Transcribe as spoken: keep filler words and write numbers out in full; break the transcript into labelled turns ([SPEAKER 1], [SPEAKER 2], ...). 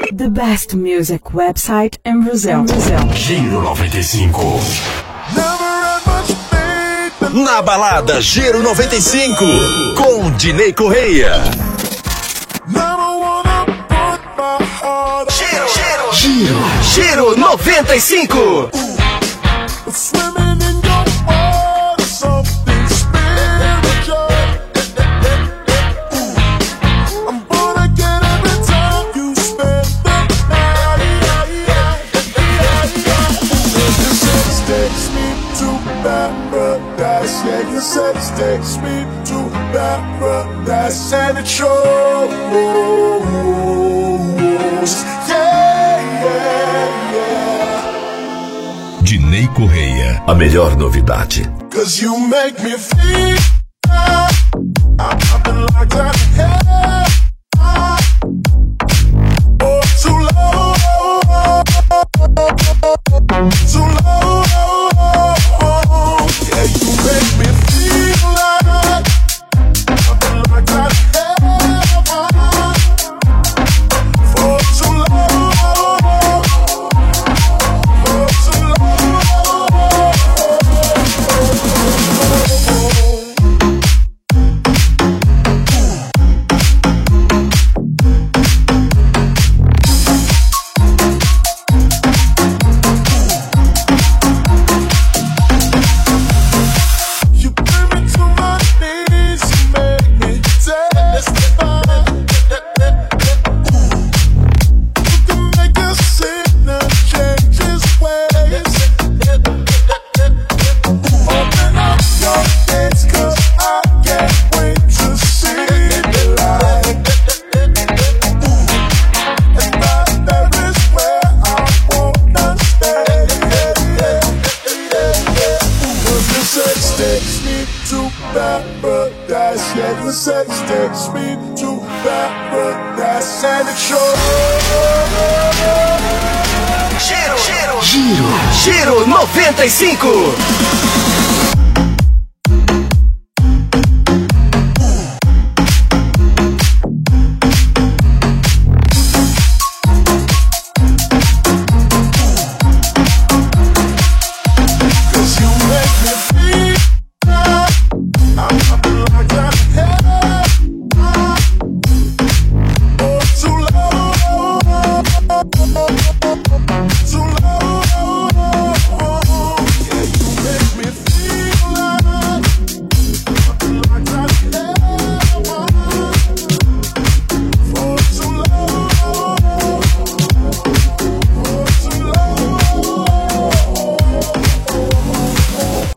[SPEAKER 1] The best music website in Brazil. Brazil.
[SPEAKER 2] Giro noventa e cinco. Na balada Giro noventa e cinco, com Dinei Correia. Giro, giro, giro, Giro noventa e cinco.
[SPEAKER 3] Yeah, your sex takes me to paradise and it shows. Yeah, yeah, yeah.
[SPEAKER 2] Dinei Correia, a melhor novidade.
[SPEAKER 3] Cause you make me feel I've been locked out of hell. Oh, too low, too low. Yeah, you make me feel like I've been locked out of hell for too long, for too long. Sex takes me to paradise and it shows.
[SPEAKER 2] Giro, giro, giro, Giro noventa e cinco.